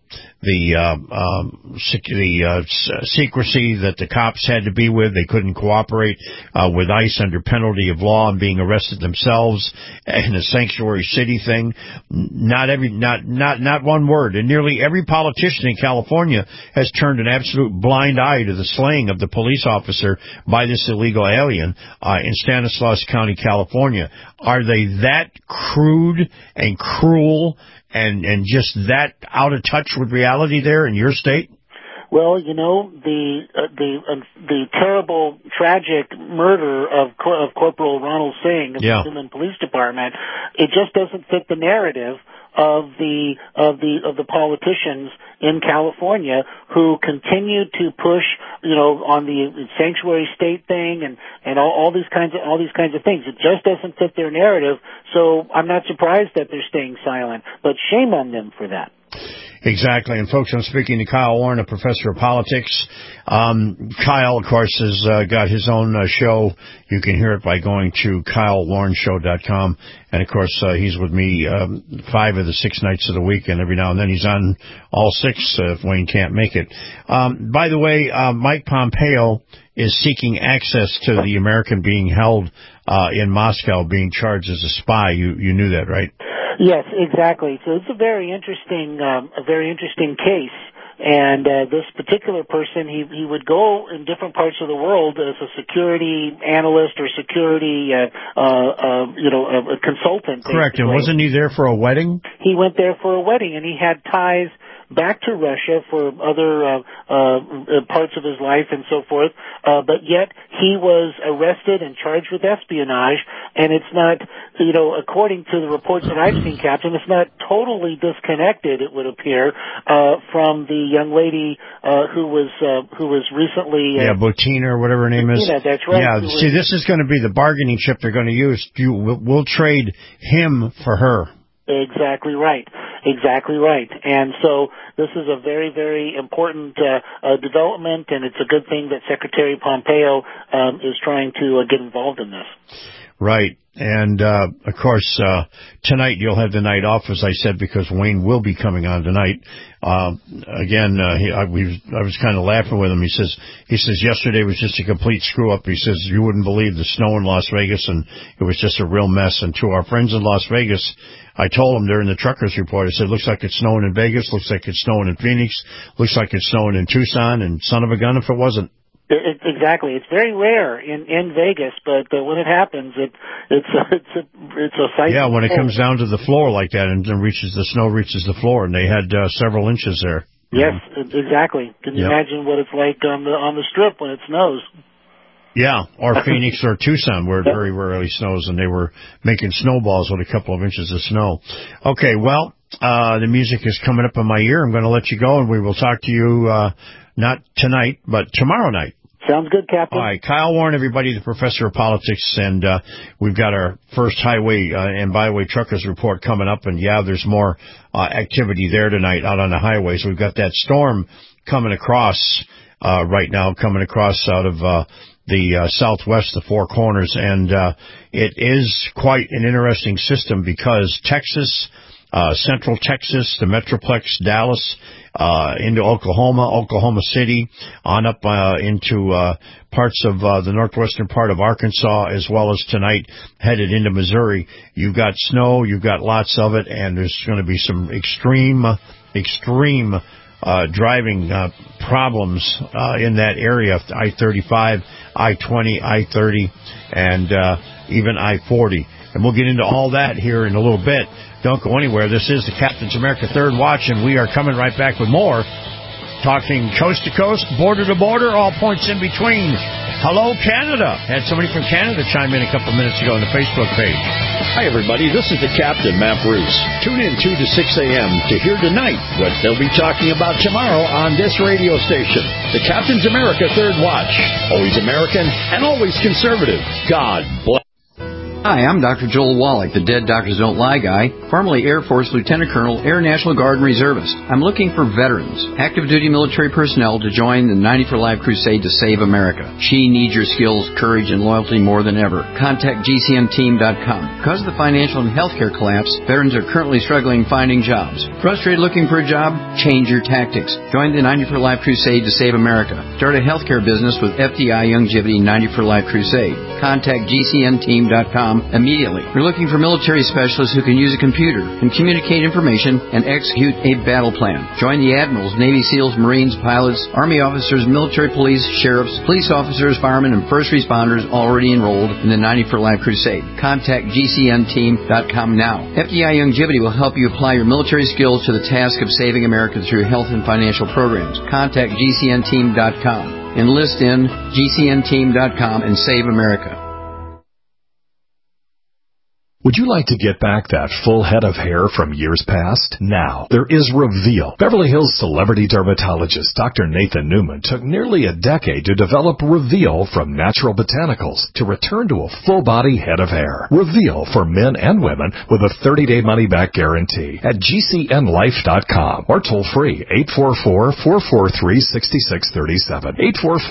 Speaker 5: secrecy that the cops had to be with. They couldn't cooperate with ICE under penalty of law and being arrested themselves, and the sanctuary city thing. Not one word. And nearly every politician in California has turned an absolute blind eye to the slaying of the police officer by this illegal alien in Stanislaus County, California. Are they that crude and cruel and just that out of touch with reality there in your state?
Speaker 6: Well, the terrible, tragic murder of Corporal Ronald Singh of the Newman Police Department, it just doesn't fit the narrative of the politicians in California who continue to push, on the sanctuary state thing and all these kinds of things. It just doesn't fit their narrative. So I'm not surprised that they're staying silent, but shame on them for that.
Speaker 5: Exactly. And folks, I'm speaking to Kyle Warren, a professor of politics. Kyle, of course, has got his own show. You can hear it by going to KyleWarrenShow.com. And, of course, he's with me 5 of the 6 nights of the week, and every now and then he's on all 6 if Wayne can't make it. By the way, Mike Pompeo is seeking access to the American being held in Moscow, being charged as a spy. You knew that, right?
Speaker 6: Yes, exactly. So it's a very interesting case. And this particular person, he would go in different parts of the world as a security analyst or security, a consultant.
Speaker 5: Correct.
Speaker 6: Basically.
Speaker 5: And wasn't he there for a wedding?
Speaker 6: He went there for a wedding, and he had ties back to Russia for other parts of his life and so forth, but yet he was arrested and charged with espionage, and it's not, according to the reports that I've seen, Captain, it's not totally disconnected, it would appear, from the young lady who was recently...
Speaker 5: Butina or whatever her name is.
Speaker 6: Butina, that's right.
Speaker 5: Yeah, see, this is going to be the bargaining chip they're going to use. We'll trade him for her.
Speaker 6: Exactly right. And so this is a very, very important development, and it's a good thing that Secretary Pompeo is trying to get involved in this.
Speaker 5: Right. And, of course, tonight you'll have the night off, as I said, because Wayne will be coming on tonight. I was kind of laughing with him. He says yesterday was just a complete screw up. He says you wouldn't believe the snow in Las Vegas, and it was just a real mess. And to our friends in Las Vegas, I told them during the Truckers Report, I said, looks like it's snowing in Vegas, looks like it's snowing in Phoenix, looks like it's snowing in Tucson, and son of a gun if it wasn't.
Speaker 6: Exactly. It's very rare in Vegas, but when it happens, it's a sight.
Speaker 5: Yeah, when it comes down to the floor like that and the snow reaches the floor, and they had several inches there.
Speaker 6: Yes, exactly. Can you imagine what it's like on the Strip when it snows?
Speaker 5: Yeah, or Phoenix or Tucson, where it very rarely snows, and they were making snowballs with a couple of inches of snow. Okay, well, the music is coming up in my ear. I'm going to let you go, and we will talk to you not tonight, but tomorrow night.
Speaker 6: Sounds good, Captain.
Speaker 5: All right, Kyle Warren, everybody, the professor of politics, and we've got our first highway and byway truckers report coming up, and there's more activity there tonight out on the highways. We've got that storm coming across right now, coming across out of the southwest, the Four Corners, and it is quite an interesting system because Texas, Central Texas, the Metroplex, Dallas, into Oklahoma City, on up into parts of the northwestern part of Arkansas, as well as tonight headed into Missouri. You've got snow, you've got lots of it, and there's going to be some extreme driving problems in that area, I-35, I-20, I-30, and even I-40. And we'll get into all that here in a little bit. Don't go anywhere. This is the Captain's America Third Watch, and we are coming right back with more. Talking coast to coast, border to border, all points in between. Hello, Canada. Had somebody from Canada chime in a couple minutes ago on the Facebook page.
Speaker 19: Hi, everybody. This is the Captain, Matt Bruce. Tune in 2 to 6 a.m. to hear tonight what they'll be talking about tomorrow on this radio station. The Captain's America Third Watch. Always American and always conservative. God bless.
Speaker 1: Hi, I'm Dr. Joel Wallach, the Dead Doctors Don't Lie guy, formerly Air Force Lieutenant Colonel, Air National Guard and Reservist. I'm looking for veterans, active duty military personnel to join the 90 for Life crusade to save America. She needs your skills, courage, and loyalty more than ever. Contact GCNteam.com. Because of the financial and healthcare collapse, veterans are currently struggling finding jobs. Frustrated looking for a job? Change your tactics. Join the 90 for Life crusade to save America. Start a healthcare business with FDI Youngevity 90 for Life crusade. Contact GCNteam.com immediately. We're looking for military specialists who can use a computer and communicate information and execute a battle plan. Join the admirals, Navy SEALs, Marines, pilots, Army officers, military police, sheriffs, police officers, firemen, and first responders already enrolled in the 90 for Life crusade. Contact GCNteam.com now. FDI Youngevity will help you apply your military skills to the task of saving America through health and financial programs. Contact GCNteam.com. Enlist in GCNteam.com and save America.
Speaker 11: Would you like to get back that full head of hair from years past? Now, there is Reveal. Beverly Hills celebrity dermatologist Dr. Nathan Newman took nearly a decade to develop Reveal from natural botanicals to return to a full-body head of hair. Reveal for men and women with a 30-day money-back guarantee at GCNlife.com or toll-free 844-443-6637.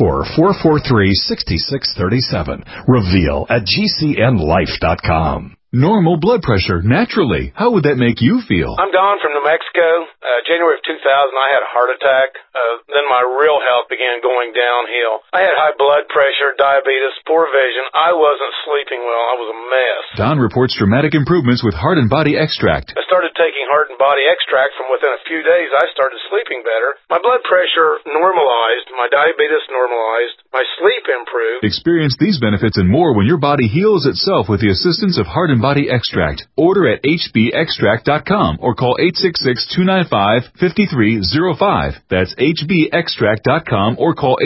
Speaker 11: 844-443-6637. Reveal at GCNlife.com.
Speaker 15: Normal blood pressure, naturally. How would that make you feel?
Speaker 2: I'm Don from New Mexico. January of 2000, I had a heart attack. Then my real health began going downhill. I had high blood pressure, diabetes, poor vision. I wasn't sleeping well. I was a mess.
Speaker 15: Don reports dramatic improvements with Heart and Body Extract.
Speaker 2: I started taking Heart and Body Extract. From within a few days, I started sleeping better. My blood pressure normalized. My diabetes normalized. My sleep improved.
Speaker 15: Experience these benefits and more when your body heals itself with the assistance of Heart and Body Extract. Order at hbextract.com or call 866-295-5305. That's hbextract.com or call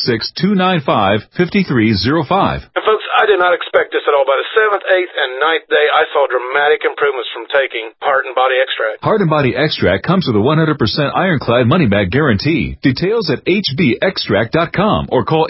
Speaker 15: 866-295-5305.
Speaker 2: And folks, I did not expect this at all. By the 7th, 8th, and 9th day, I saw dramatic improvements from taking Heart and Body Extract.
Speaker 15: Heart and Body Extract comes with a 100% ironclad money-back guarantee. Details at hbextract.com or call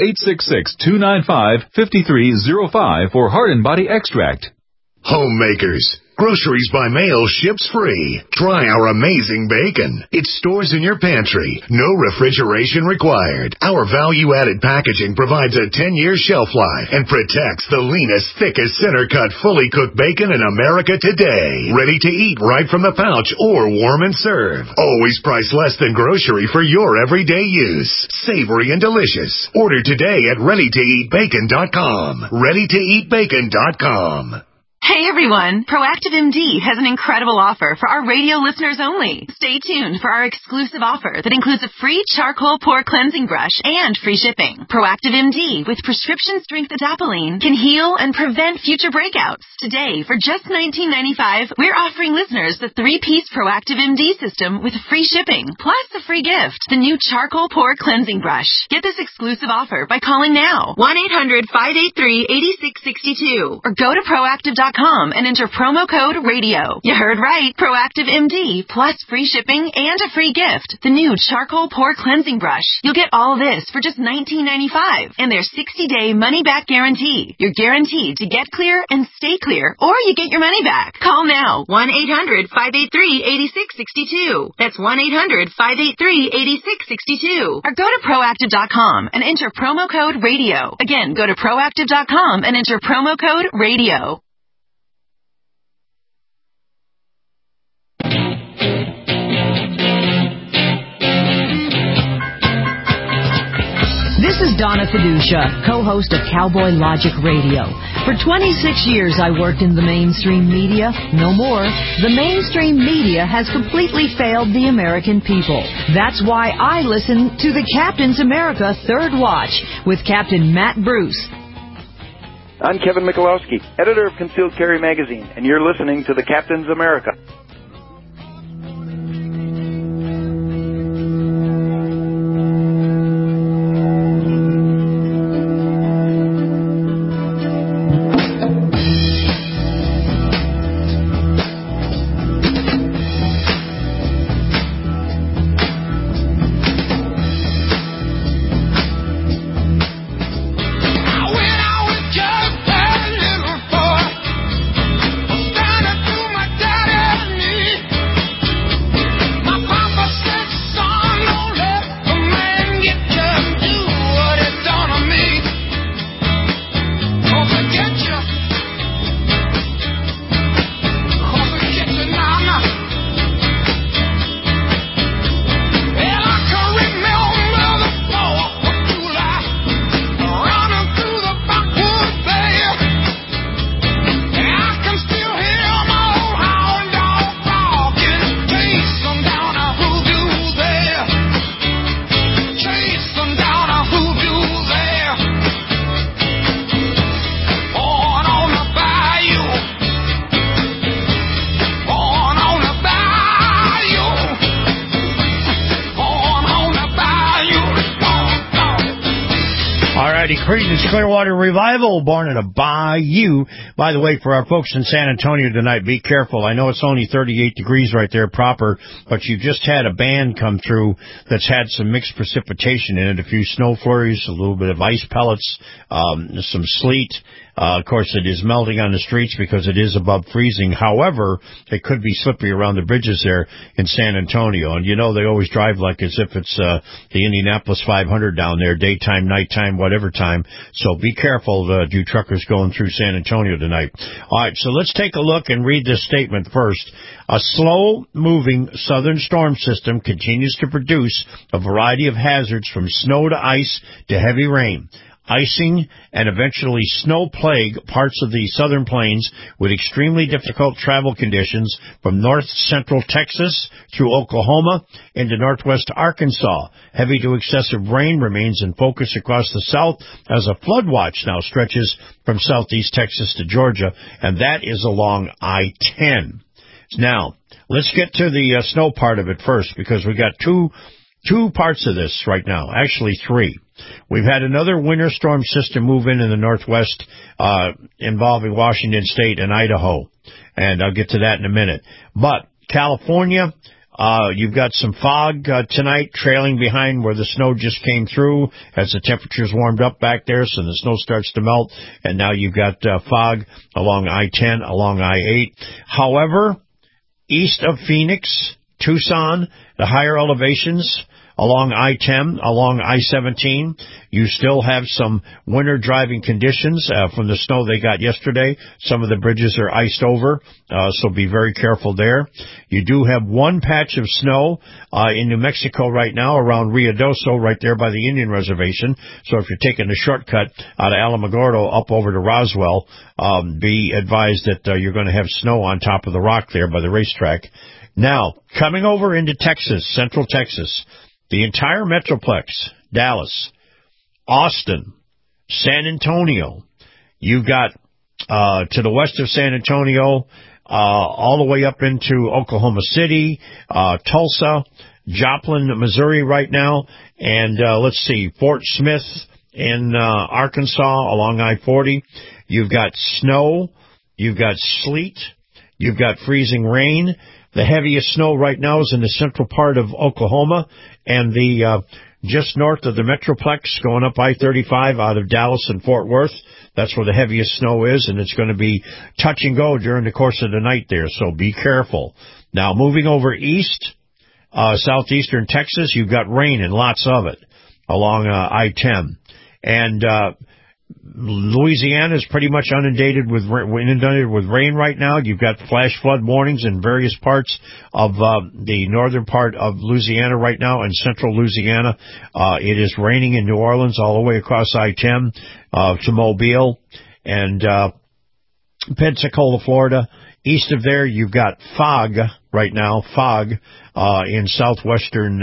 Speaker 15: 866-295-5305 for Heart and Body Extract.
Speaker 13: Homemakers. Groceries by mail ships free. Try our amazing bacon. It stores in your pantry. No refrigeration required. Our value-added packaging provides a 10-year shelf life and protects the leanest, thickest, center-cut, fully cooked bacon in America today. Ready to eat right from the pouch or warm and serve. Always priced less than grocery for your everyday use. Savory and delicious. Order today at ReadyToEatBacon.com. ReadyToEatBacon.com.
Speaker 3: Hey everyone, Proactive MD has an incredible offer for our radio listeners only. Stay tuned for our exclusive offer that includes a free charcoal pore cleansing brush and free shipping. Proactive MD with prescription strength adapalene can heal and prevent future breakouts. Today, for just $19.95, we're offering listeners the 3-piece Proactive MD system with free shipping, plus a free gift, the new charcoal pore cleansing brush. Get this exclusive offer by calling now, 1-800-583-8662, or go to proactive.com and enter promo code RADIO. You heard right. Proactive MD plus free shipping and a free gift. The new charcoal pore cleansing brush. You'll get all this for just $19.95 and their 60-day money-back guarantee. You're guaranteed to get clear and stay clear, or you get your money back. Call now. 1-800-583-8662. That's 1-800-583-8662. Or go to proactive.com and enter promo code RADIO. Again, go to proactive.com and enter promo code RADIO.
Speaker 4: This is Donna Fiducia, co-host of Cowboy Logic Radio. For 26 years, I worked in the mainstream media. No more. The mainstream media has completely failed the American people. That's why I listen to the Captain's America Third Watch with Captain Matt Bruce.
Speaker 7: I'm Kevin Michalowski, editor of Concealed Carry Magazine, and you're listening to the Captain's America.
Speaker 5: righty, Creedence Clearwater Revival, Born in a Bayou. By the way, for our folks in San Antonio tonight, be careful. I know it's only 38 degrees right there proper, but you just had a band come through that's had some mixed precipitation in it, a few snow flurries, a little bit of ice pellets, some sleet. Of course, it is melting on the streets because it is above freezing. However, it could be slippery around the bridges there in San Antonio. And you know, they always drive like as if it's the Indianapolis 500 down there, daytime, nighttime, whatever time. So be careful, you truckers going through San Antonio tonight. All right, so let's take a look and read this statement first. A slow-moving southern storm system continues to produce a variety of hazards from snow to ice to heavy rain. Icing and eventually snow plague parts of the southern plains with extremely difficult travel conditions from north-central Texas through Oklahoma into northwest Arkansas. Heavy to excessive rain remains in focus across the south as a flood watch now stretches from southeast Texas to Georgia, and that is along I-10. Now, let's get to the snow part of it first, because we got two parts of this right now, actually three. We've had another winter storm system move in the northwest involving Washington State and Idaho, and I'll get to that in a minute. But California, you've got some fog tonight trailing behind where the snow just came through as the temperatures warmed up back there, so the snow starts to melt, and now you've got fog along I-10, along I-8. However, east of Phoenix, Tucson, the higher elevations, along I-10, along I-17, you still have some winter driving conditions from the snow they got yesterday. Some of the bridges are iced over, so be very careful there. You do have one patch of snow in New Mexico right now around Ruidoso, right there by the Indian Reservation. So if you're taking the shortcut out of Alamogordo up over to Roswell, be advised that you're going to have snow on top of the rock there by the racetrack. Now, coming over into Texas, central Texas, the entire Metroplex, Dallas, Austin, San Antonio, you've got to the west of San Antonio, all the way up into Oklahoma City, Tulsa, Joplin, Missouri right now, and let's see, Fort Smith in Arkansas along I-40. You've got snow, you've got sleet, you've got freezing rain. The heaviest snow right now is in the central part of Oklahoma and the just north of the Metroplex going up I-35 out of Dallas and Fort Worth. That's where the heaviest snow is, and it's going to be touch and go during the course of the night there, so be careful. Now, moving over east, southeastern Texas, you've got rain and lots of it along I-10. And Louisiana is pretty much inundated with rain right now. You've got flash flood warnings in various parts of the northern part of Louisiana right now and central Louisiana. It is raining in New Orleans all the way across I-10 to Mobile and Pensacola, Florida. East of there, you've got fog right now, in southwestern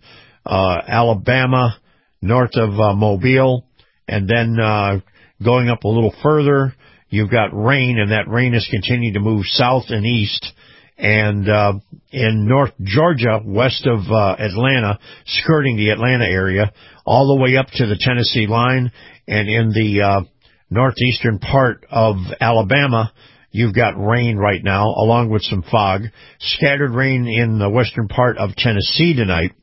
Speaker 5: Alabama, north of Mobile. And then going up a little further, you've got rain, and that rain is continuing to move south and east. And in North Georgia, west of Atlanta, skirting the Atlanta area, all the way up to the Tennessee line. And in the northeastern part of Alabama, you've got rain right now, along with some fog. Scattered rain in the western part of Tennessee tonight.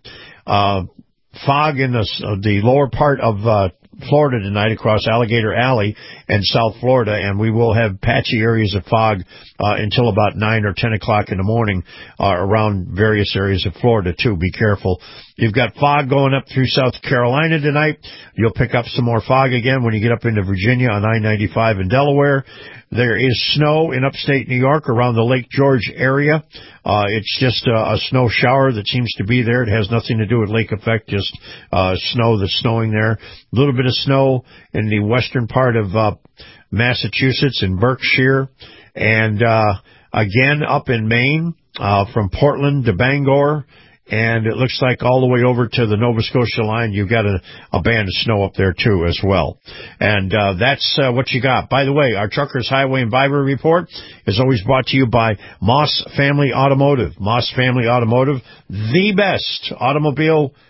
Speaker 5: Fog in the lower part of Florida tonight across Alligator Alley and South Florida, and we will have patchy areas of fog until about 9 or 10 o'clock in the morning around various areas of Florida, too. Be careful. You've got fog going up through South Carolina tonight. You'll pick up some more fog again when you get up into Virginia on I-95 in Delaware. There is snow in upstate New York around the Lake George area. It's just a snow shower that seems to be there. It has nothing to do with lake effect, just snow that's snowing there. A little bit of snow in the western part of Massachusetts and Berkshire. And again, up in Maine, from Portland to Bangor. And it looks like all the way over to the Nova Scotia line, you've got a band of snow up there, too, as well. And that's what you got. By the way, our Truckers Highway and Byway Report is always brought to you by Moss Family Automotive. Moss Family Automotive, the best automobile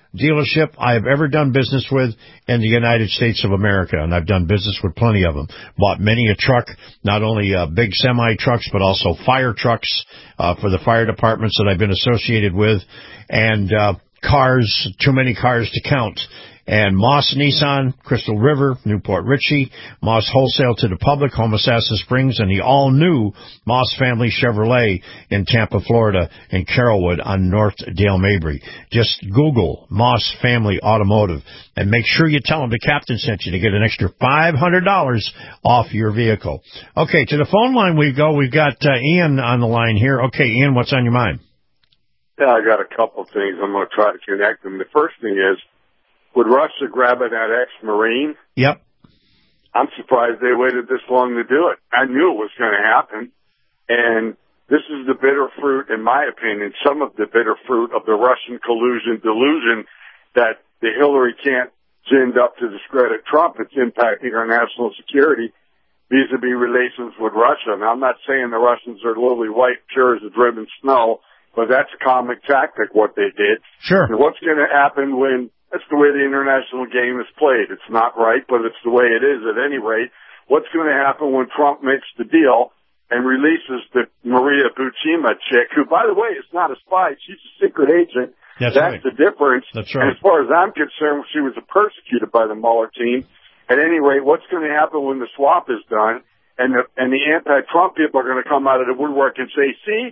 Speaker 5: dealership I have ever done business with in the United States of America, and I've done business with plenty of them. Bought many a truck, not only big semi-trucks, but also fire trucks for the fire departments that I've been associated with, and cars, too many cars to count. And Moss Nissan, Crystal River, Newport Richie, Moss Wholesale to the Public, Homosassa Springs, and the all-new Moss Family Chevrolet in Tampa, Florida, and Carrollwood on North Dale Mabry. Just Google Moss Family Automotive, and make sure you tell them the captain sent you to get an extra $500 off your vehicle. Okay, to the phone line we go. We've got Ian on the line here. Okay, Ian, what's on your mind?
Speaker 8: Yeah, I got a couple things. I'm going to try to connect them. The first thing is, would Russia grab at that ex-Marine?
Speaker 5: Yep.
Speaker 8: I'm surprised they waited this long to do it. I knew it was going to happen. And this is the bitter fruit, in my opinion, some of the bitter fruit of the Russian collusion delusion that the Hillary can't ginned up to discredit Trump. It's impacting our national security vis-a-vis relations with Russia. Now, I'm not saying the Russians are lily white, pure as the driven snow, but that's a comic tactic, what they did.
Speaker 5: Sure.
Speaker 8: And what's going to happen when... That's the way the international game is played. It's not right, but it's the way it is at any rate. What's going to happen when Trump makes the deal and releases the Maria Butina chick, who, by the way, is not a spy. She's a secret agent.
Speaker 5: That's right.
Speaker 8: The difference.
Speaker 5: That's right.
Speaker 8: And as far as I'm concerned, she was persecuted by the Mueller team. At any rate, what's going to happen when the swap is done and the anti-Trump people are going to come out of the woodwork and say, see,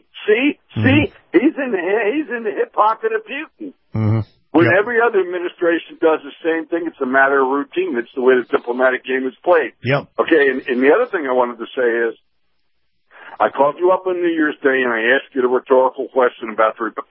Speaker 8: he's in the hip pocket of Putin.
Speaker 5: Mm-hmm.
Speaker 8: When every other administration does the same thing, it's a matter of routine. It's the way the diplomatic game is played.
Speaker 5: Yep.
Speaker 8: Okay, and the other thing I wanted to say is, I called you up on New Year's Day and I asked you the rhetorical question about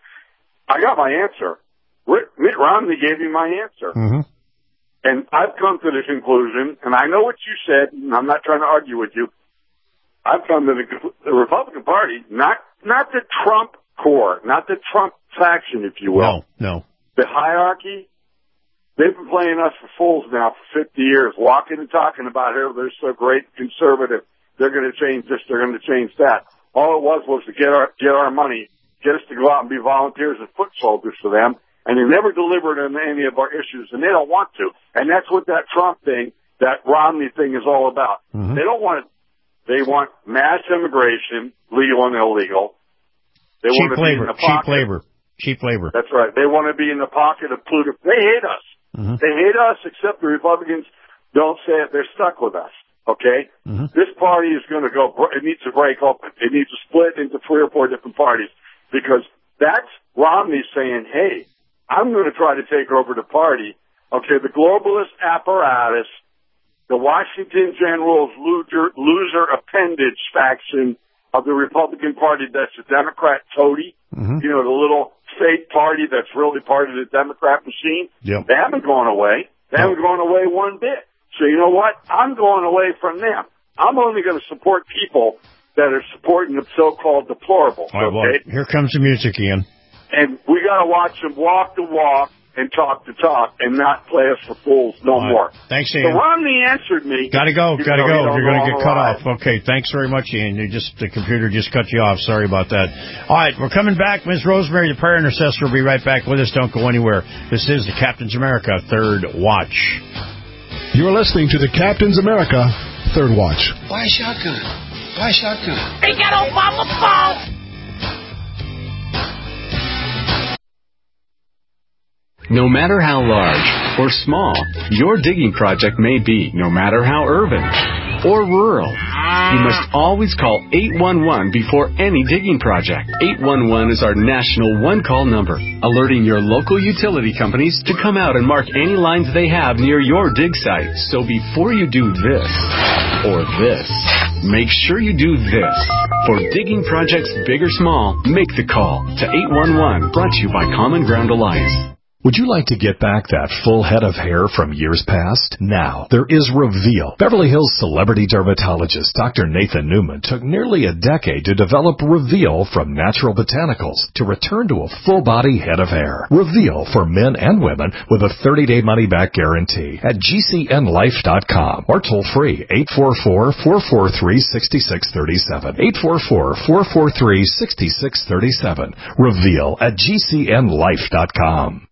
Speaker 8: I got my answer. Mitt Romney gave me my answer.
Speaker 5: Mm-hmm.
Speaker 8: And I've come to the conclusion, and I know what you said, and I'm not trying to argue with you. I've come to the Republican Party, not the Trump core, not the Trump faction, if you will.
Speaker 5: No.
Speaker 8: The hierarchy, they've been playing us for fools now for 50 years, walking and talking about how they're so great, conservative, they're going to change this, they're going to change that. All it was to get our money, get us to go out and be volunteers and foot soldiers for them, and they never delivered on any of our issues, and they don't want to. And that's what that Trump thing, that Romney thing is all about.
Speaker 5: Mm-hmm.
Speaker 8: They don't want it. They want mass immigration, legal and illegal. They want to be in the pocket.
Speaker 5: Cheap labor.
Speaker 8: That's right. They want to be in the pocket of Pluto. They hate us.
Speaker 5: Mm-hmm.
Speaker 8: They hate us, except the Republicans don't say it. They're stuck with us. Okay?
Speaker 5: Mm-hmm.
Speaker 8: This party is going to go, it needs to break open. It needs to split into 3 or 4 different parties because that's Romney saying, hey, I'm going to try to take over the party. Okay, the globalist apparatus, the Washington Generals loser appendage faction of the Republican Party that's a Democrat toady,
Speaker 5: mm-hmm.
Speaker 8: You know, the little fake party that's really part of the Democrat machine.
Speaker 5: Yep.
Speaker 8: They haven't gone away. They haven't gone away one bit. So you know what? I'm going away from them. I'm only going to support people that are supporting the so-called deplorables.
Speaker 5: All right, well, here comes the music, Ian.
Speaker 8: And we got to watch them walk the walk and talk the talk and not play us for fools no more.
Speaker 5: Thanks, Ian.
Speaker 8: So Romney answered me.
Speaker 5: Gotta go. You're going to get cut
Speaker 8: off.
Speaker 5: Okay, thanks very much, Ian. The computer just cut you off. Sorry about that. All right, we're coming back. Ms. Rosemary, the prayer intercessor, will be right back with us. Don't go anywhere. This is the Captain's America Third Watch.
Speaker 9: You're listening to the Captain's America Third Watch.
Speaker 10: Why shotgun?
Speaker 12: They got Obama phone.
Speaker 14: No matter how large or small your digging project may be, no matter how urban or rural, you must always call 811 before any digging project. 811 is our national one-call number, alerting your local utility companies to come out and mark any lines they have near your dig site. So before you do this or this, make sure you do this. For digging projects big or small, make the call to 811, brought to you by Common Ground Alliance.
Speaker 11: Would you like to get back that full head of hair from years past? Now, there is Reveal. Beverly Hills celebrity dermatologist Dr. Nathan Newman took nearly a decade to develop Reveal from natural botanicals to return to a full-body head of hair. Reveal for men and women with a 30-day money-back guarantee at GCNlife.com or toll free 844-443-6637. 844-443-6637. Reveal at GCNlife.com.